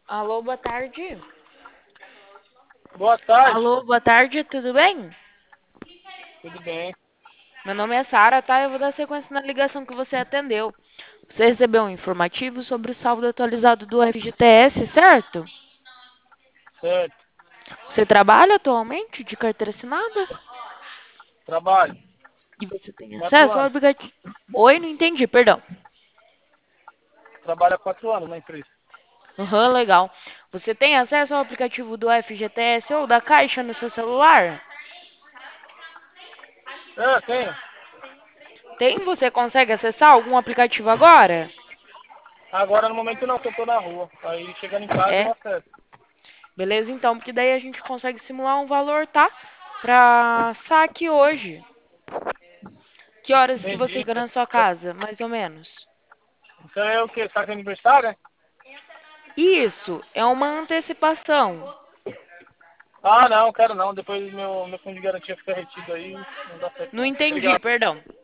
Alô, boa tarde. Boa tarde. Alô, boa tarde, tudo bem? Tudo bem? Meu nome é Sara, tá? Eu vou dar sequência na ligação que você atendeu. Você recebeu um informativo sobre o saldo atualizado do FGTS, certo? Certo. Você trabalha atualmente de carteira assinada? Trabalho. E você tem 4 acesso ao anos. aplicativo? Oi, não entendi, perdão. Trabalho há 4 anos na empresa. Aham, legal. Você tem acesso ao aplicativo do FGTS ou da Caixa no seu celular? Tenho. Tem? Você consegue acessar algum aplicativo agora? Agora no momento não, que eu tô na rua. Aí chegando em casa eu É? acesso. Beleza, então, porque daí a gente consegue simular um valor, tá? Pra saque hoje. Que horas que você Entendi. chega na sua casa, mais ou menos? Então é o quê? Saca aniversário, né? Isso, é uma antecipação. Ah, não, quero não. Depois meu fundo de garantia fica retido aí. Não dá certo Não não. entendi, Obrigado. perdão.